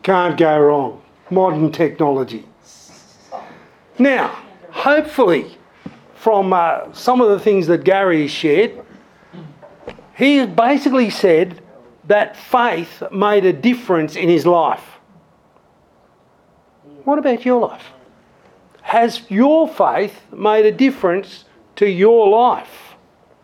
Can't go wrong. Modern technology. Now, hopefully, from some of the things that Gary has shared, he basically said that faith made a difference in his life. What about your life? Has your faith made a difference to your life?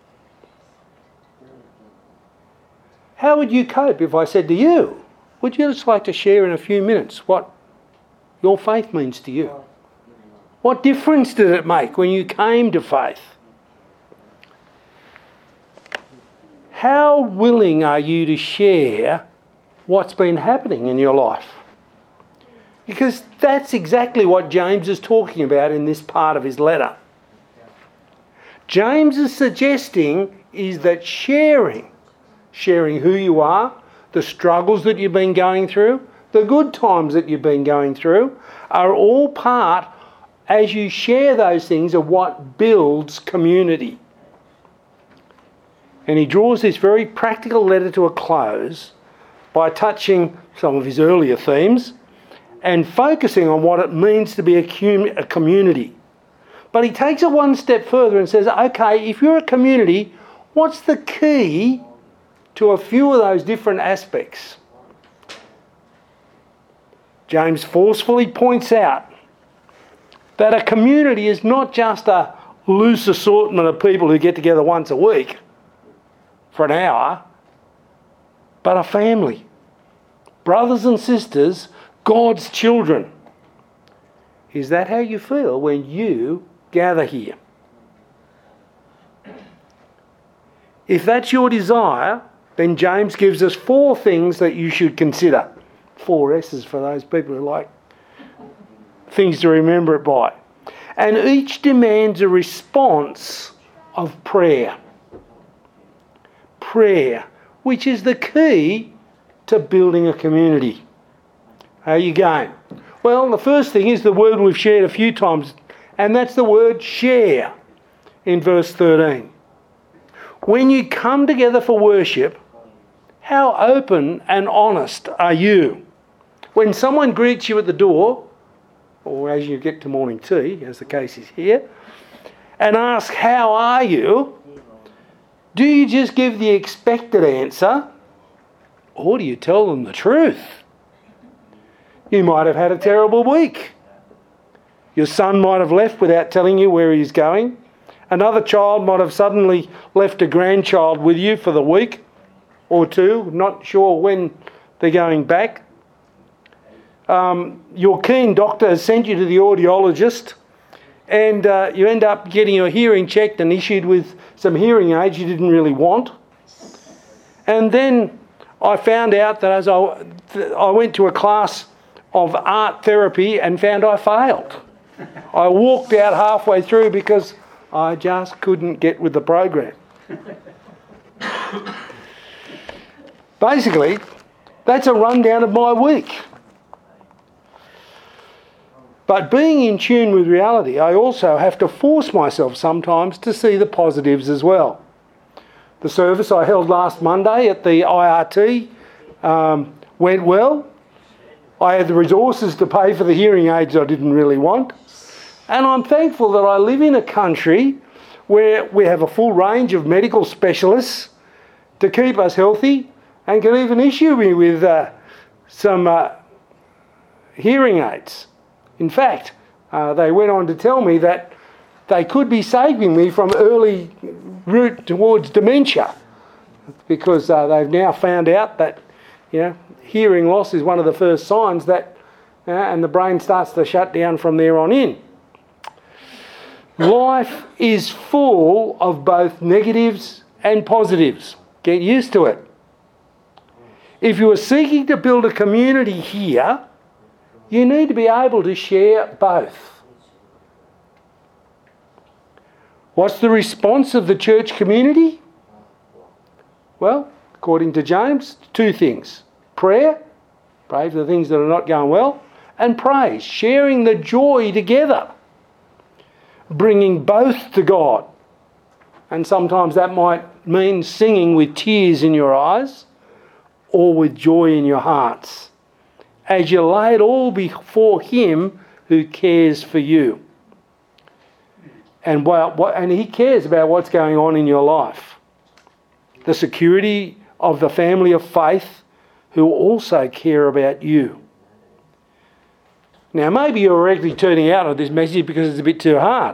How would you cope if I said to you, would you just like to share in a few minutes what your faith means to you? What difference did it make when you came to faith? How willing are you to share what's been happening in your life? Because that's exactly what James is talking about in this part of his letter. James is suggesting is that sharing who you are, the struggles that you've been going through, the good times that you've been going through, are all part, as you share those things, of what builds community. And he draws this very practical letter to a close by touching some of his earlier themes and focusing on what it means to be a community. But he takes it one step further and says, okay, if you're a community, what's the key to a few of those different aspects? James forcefully points out that a community is not just a loose assortment of people who get together once a week for an hour, but a family. Brothers and sisters, God's children. Is that how you feel when you gather here? If that's your desire, then James gives us 4 things that you should consider. 4 S's for those people who like things to remember it by. And each demands a response of prayer. Prayer, which is the key to building a community. How are you going? Well, the first thing is the word we've shared a few times, and that's the word share in verse 13. When you come together for worship, how open and honest are you? When someone greets you at the door, or as you get to morning tea, as the case is here, and asks, how are you? Do you just give the expected answer, or do you tell them the truth? You might have had a terrible week. Your son might have left without telling you where he's going. Another child might have suddenly left a grandchild with you for the week or two, not sure when they're going back. Your keen doctor has sent you to the audiologist, and you end up getting your hearing checked and issued with some hearing aids you didn't really want. And then I found out that as I went to a class of art therapy and found I failed. I walked out halfway through because I just couldn't get with the program. Basically, that's a rundown of my week. But being in tune with reality, I also have to force myself sometimes to see the positives as well. The service I held last Monday at the IRT went well. I had the resources to pay for the hearing aids I didn't really want. And I'm thankful that I live in a country where we have a full range of medical specialists to keep us healthy and can even issue me with some hearing aids. In fact, they went on to tell me that they could be saving me from early route towards dementia, because they've now found out that, hearing loss is one of the first signs that, and the brain starts to shut down from there on in. Life is full of both negatives and positives. Get used to it. If you are seeking to build a community here, you need to be able to share both. What's the response of the church community? Well, according to James, 2 things. Prayer, pray for the things that are not going well, and praise, sharing the joy together, bringing both to God. And sometimes that might mean singing with tears in your eyes or with joy in your hearts as you lay it all before Him who cares for you. And He cares about what's going on in your life. The security of the family of faith who also care about you. Now, maybe you're already turning out of this message because it's a bit too hard.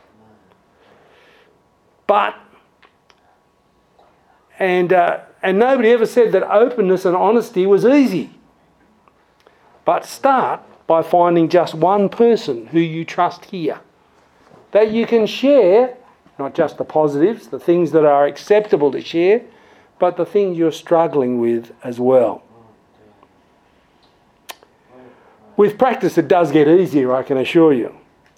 And nobody ever said that openness and honesty was easy. But start by finding just one person who you trust here, that you can share, not just the positives, the things that are acceptable to share, but the things you're struggling with as well. With practice, it does get easier, I can assure you.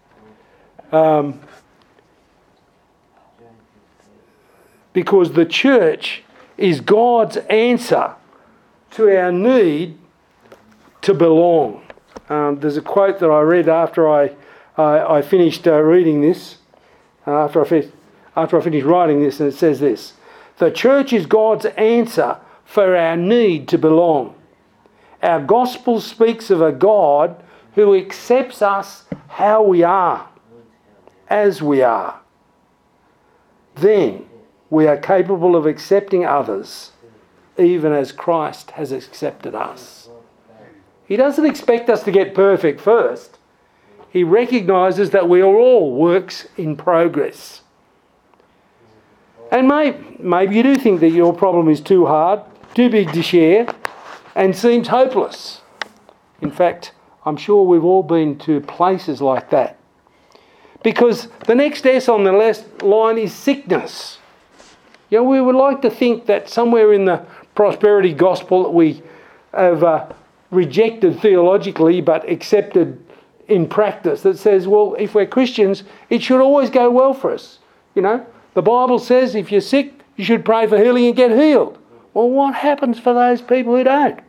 Because the church is God's answer to our need to belong. There's a quote that I read after I finished reading this, after I finished writing this, and it says this: "The church is God's answer for our need to belong. Our gospel speaks of a God who accepts us how we are, as we are. Then we are capable of accepting others, even as Christ has accepted us." He doesn't expect us to get perfect first. He recognises that we are all works in progress. And maybe you do think that your problem is too hard, too big to share, and seems hopeless. In fact, I'm sure we've all been to places like that. Because the next S on the left line is sickness. You know, we would like to think that somewhere in the prosperity gospel that we have rejected theologically but accepted in practice, that says, well, if we're Christians, it should always go well for us. You know, the Bible says if you're sick, you should pray for healing and get healed. Well, what happens for those people who don't?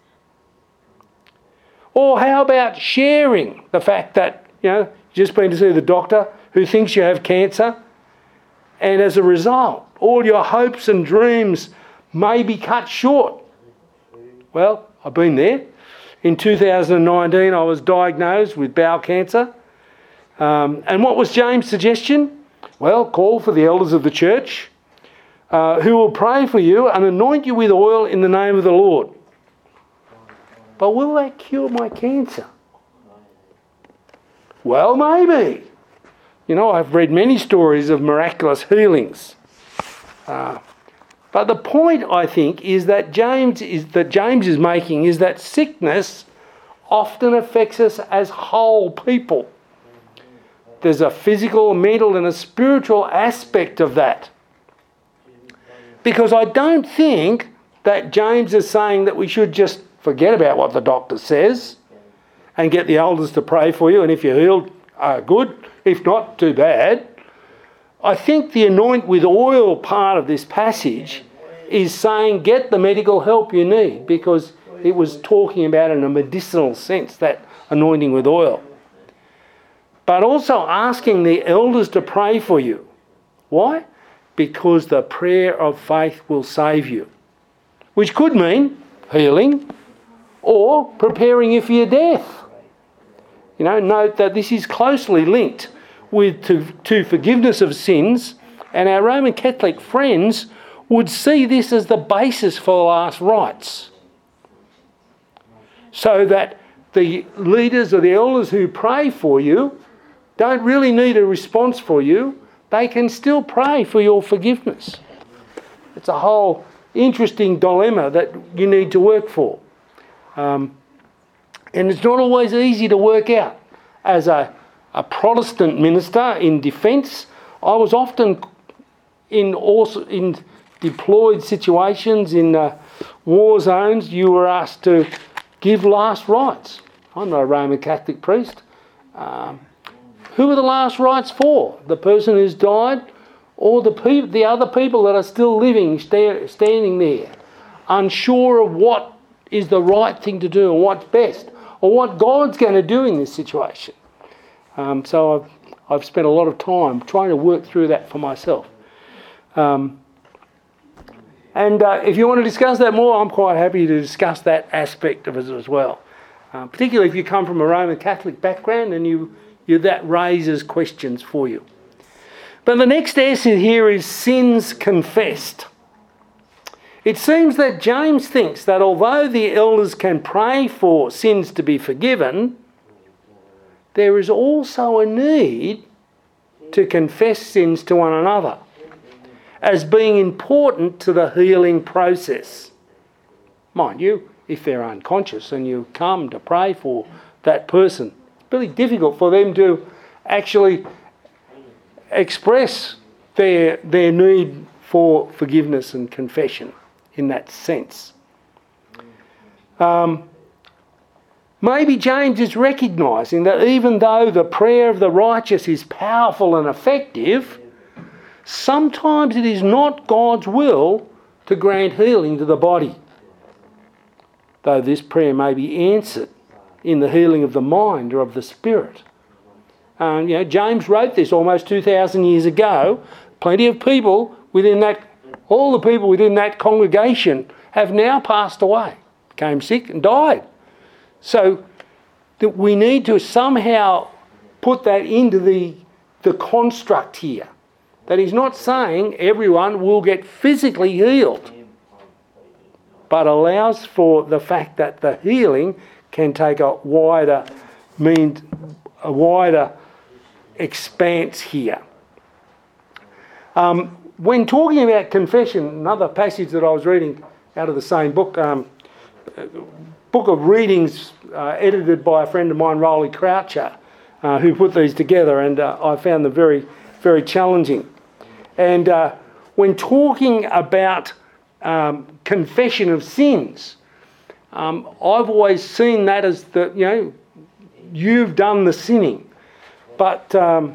Or how about sharing the fact that, you know, you've just been to see the doctor who thinks you have cancer, and as a result, all your hopes and dreams may be cut short? Well, I've been there. In 2019, I was diagnosed with bowel cancer. And what was James' suggestion? Well, call for the elders of the church who will pray for you and anoint you with oil in the name of the Lord. But will that cure my cancer? Well, maybe. You know, I've read many stories of miraculous healings. But the point, I think, is that James is making is that sickness often affects us as whole people. There's a physical, mental and a spiritual aspect of that. Because I don't think that James is saying that we should just forget about what the doctor says and get the elders to pray for you, and if you're healed, good. If not, too bad. I think the anoint with oil part of this passage is saying get the medical help you need, because it was talking about in a medicinal sense, that anointing with oil. But also asking the elders to pray for you. Why? Because the prayer of faith will save you. Which could mean healing or preparing you for your death. You know, note that this is closely linked to forgiveness of sins, and our Roman Catholic friends would see this as the basis for the last rites. So that the leaders or the elders who pray for you don't really need a response for you. They can still pray for your forgiveness. It's a whole interesting dilemma that you need to work for. And it's not always easy to work out. As a Protestant minister in defence, I was often in deployed situations in war zones. You were asked to give last rites. I'm not a Roman Catholic priest. Who are the last rites for? The person who's died, or the other people that are still living, standing there, unsure of what is the right thing to do and what's best, or what God's going to do in this situation. So I've spent a lot of time trying to work through that for myself. And if you want to discuss that more, I'm quite happy to discuss that aspect of it as well. particularly if you come from a Roman Catholic background and that raises questions for you. But the next S here is sins confessed. It seems that James thinks that although the elders can pray for sins to be forgiven, there is also a need to confess sins to one another as being important to the healing process. Mind you, if they're unconscious and you come to pray for that person, it's really difficult for them to actually express their need for forgiveness and confession in that sense. Maybe James is recognising that even though the prayer of the righteous is powerful and effective, sometimes it is not God's will to grant healing to the body, though this prayer may be answered in the healing of the mind or of the spirit. James wrote this almost 2,000 years ago. Plenty of people all the people within that congregation have now passed away, became sick and died. So that we need to somehow put that into the construct here. That he's not saying everyone will get physically healed, but allows for the fact that the healing can take a wider expanse here. When talking about confession, another passage that I was reading out of the same book, book of readings edited by a friend of mine, Rolly Croucher, who put these together, and I found them very, very challenging. And when talking about confession of sins, I've always seen that as you've done the sinning. But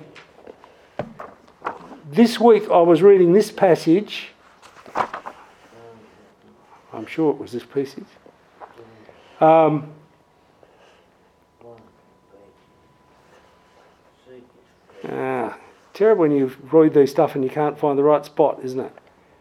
this week I was reading this passage. I'm sure it was this passage. Terrible when you read these stuff and you can't find the right spot, isn't it?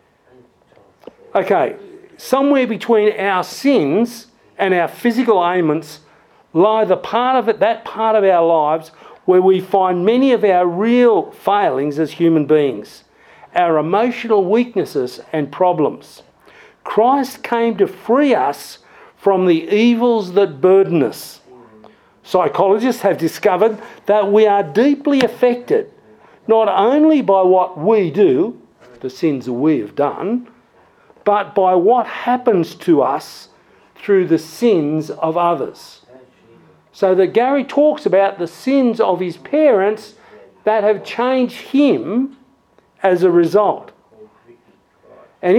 Okay, somewhere between our sins and our physical ailments lie that part of our lives where we find many of our real failings as human beings, our emotional weaknesses and problems. Christ came to free us from the evils that burden us. Psychologists have discovered that we are deeply affected not only by what we do, the sins that we have done, but by what happens to us through the sins of others. So that Gary talks about the sins of his parents that have changed him as a result. And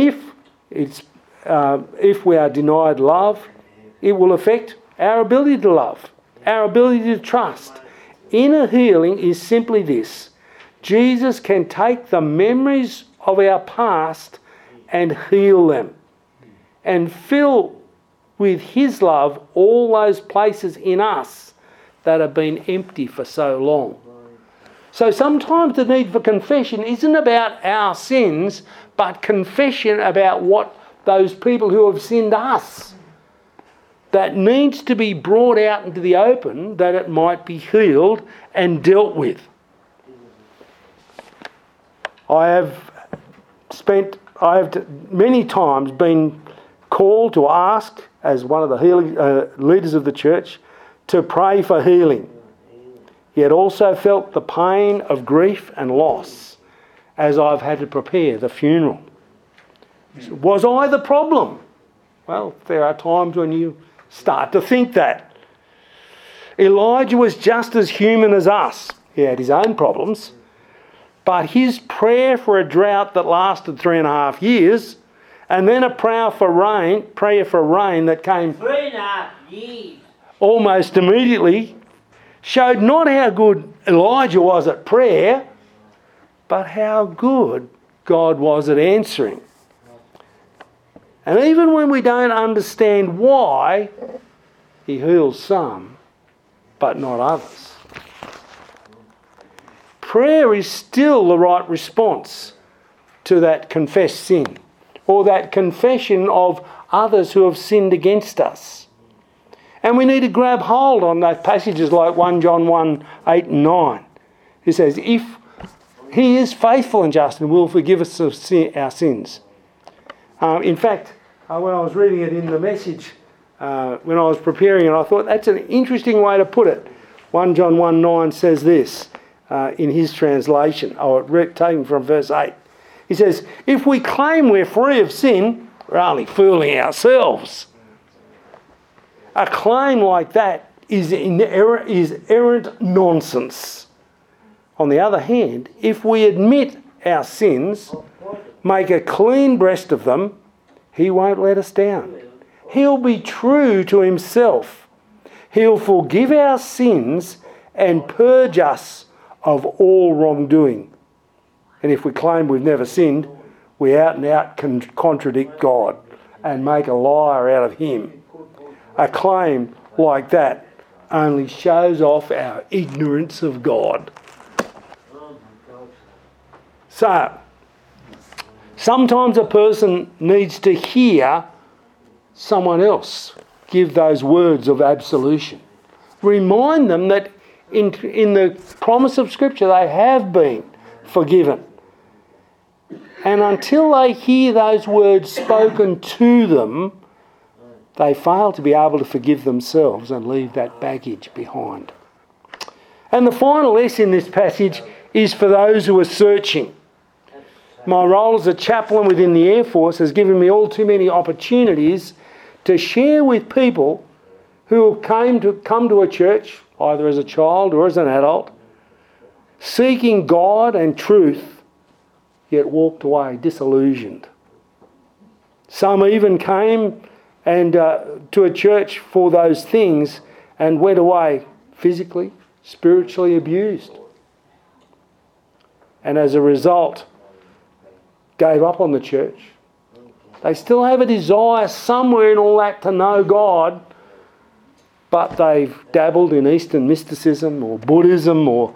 if we are denied love, it will affect our ability to love, our ability to trust. Inner healing is simply this: Jesus can take the memories of our past and heal them and fill with his love all those places in us that have been empty for so long. So sometimes the need for confession isn't about our sins, but confession about what those people who have sinned us, that needs to be brought out into the open that it might be healed and dealt with. I have many times been called to ask, as one of the healing leaders of the church, to pray for healing. Yet also felt the pain of grief and loss as I've had to prepare the funeral. Was I the problem? Well, there are times when you start to think that. Elijah was just as human as us. He had his own problems. But his prayer for a drought that lasted 3.5 years, and then a prayer for rain that came 3.5 years almost immediately, showed not how good Elijah was at prayer, but how good God was at answering. And even when we don't understand why, he heals some, but not others. Prayer is still the right response to that confessed sin, or that confession of others who have sinned against us. And we need to grab hold on those passages like 1 John 1, 8 and 9. He says, if he is faithful and just and will forgive us of our sins. In fact, when I was reading it in the message, when I was preparing it, I thought that's an interesting way to put it. 1 John 1, 9 says this in his translation, taken from verse 8. He says, if we claim we're free of sin, we're only fooling ourselves. A claim like that is errant nonsense. On the other hand, if we admit our sins, make a clean breast of them, he won't let us down. He'll be true to himself. He'll forgive our sins and purge us of all wrongdoing. And if we claim we've never sinned, we out and out can contradict God and make a liar out of him. A claim like that only shows off our ignorance of God. So, sometimes a person needs to hear someone else give those words of absolution. Remind them that in the promise of Scripture they have been forgiven. And until they hear those words spoken to them, they fail to be able to forgive themselves and leave that baggage behind. And the final S in this passage is for those who are searching. My role as a chaplain within the Air Force has given me all too many opportunities to share with people who come to a church, either as a child or as an adult, seeking God and truth, yet walked away disillusioned. Some even came and to a church for those things and went away physically, spiritually abused. And as a result, gave up on the church. They still have a desire somewhere in all that to know God, but they've dabbled in Eastern mysticism or Buddhism or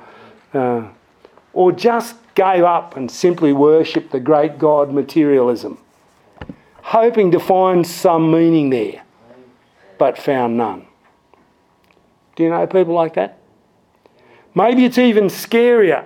just gave up and simply worshipped the great God materialism, hoping to find some meaning there, but found none. Do you know people like that? Maybe it's even scarier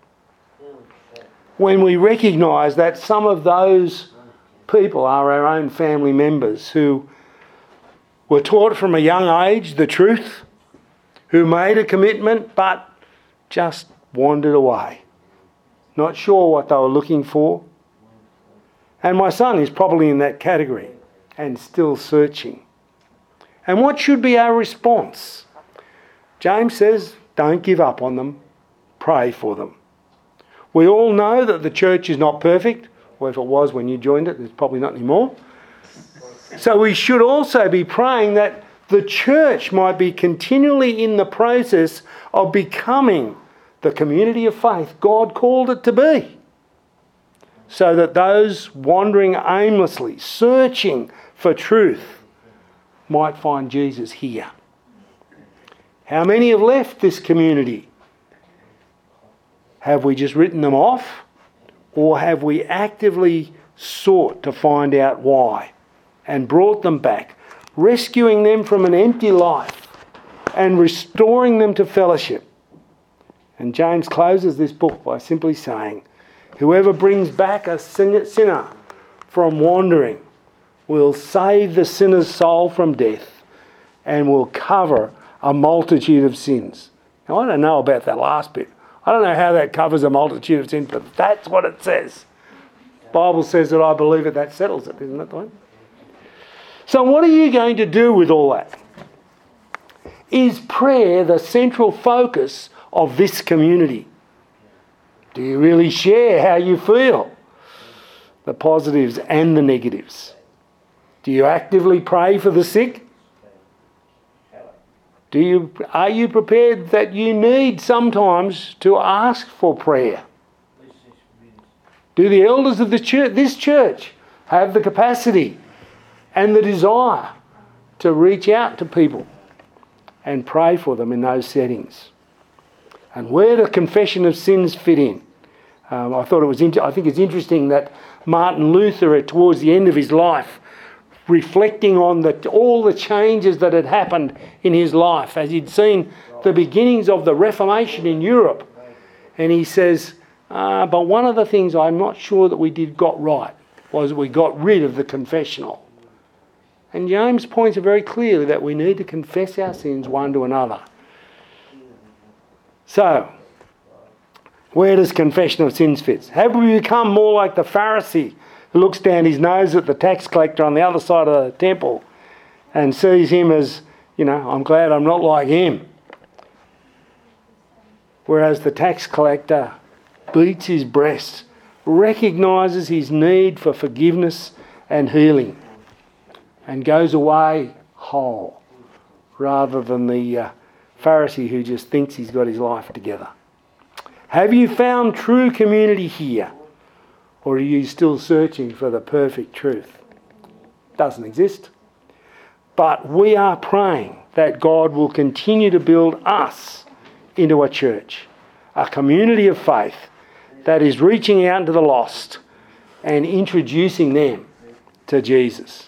when we recognise that some of those people are our own family members who were taught from a young age the truth, who made a commitment but just wandered away, not sure what they were looking for. And my son is probably in that category and still searching. And what should be our response? James says, don't give up on them, pray for them. We all know that the church is not perfect, or if it was when you joined it, it's probably not anymore. So we should also be praying that the church might be continually in the process of becoming the community of faith God called it to be, so that those wandering aimlessly, searching for truth, might find Jesus here. How many have left this community? Have we just written them off, or have we actively sought to find out why and brought them back, rescuing them from an empty life and restoring them to fellowship? And James closes this book by simply saying, whoever brings back a sinner from wandering will save the sinner's soul from death and will cover a multitude of sins. Now, I don't know about that last bit. I don't know how that covers a multitude of sins, but that's what it says. The Bible says that I believe it, that settles it, isn't it, Dwayne? So what are you going to do with all that? Is prayer the central focus of this community? Do you really share how you feel? The positives and the negatives. Do you actively pray for the sick? Are you prepared that you need sometimes to ask for prayer? Do the elders of this church have the capacity and the desire to reach out to people and pray for them in those settings? And where do confession of sins fit in? I think it's interesting that Martin Luther, towards the end of his life, reflecting on all the changes that had happened in his life as he'd seen the beginnings of the Reformation in Europe. And he says, but one of the things I'm not sure that we got right was we got rid of the confessional. And James points out very clearly that we need to confess our sins one to another. So, where does confession of sins fit? Have we become more like the Pharisee who looks down his nose at the tax collector on the other side of the temple and sees him as, I'm glad I'm not like him? Whereas the tax collector beats his breast, recognises his need for forgiveness and healing, and goes away whole, rather than the Pharisee who just thinks he's got his life together. Have you found true community here? Or are you still searching for the perfect truth? Doesn't exist. But we are praying that God will continue to build us into a church, a community of faith that is reaching out to the lost and introducing them to Jesus.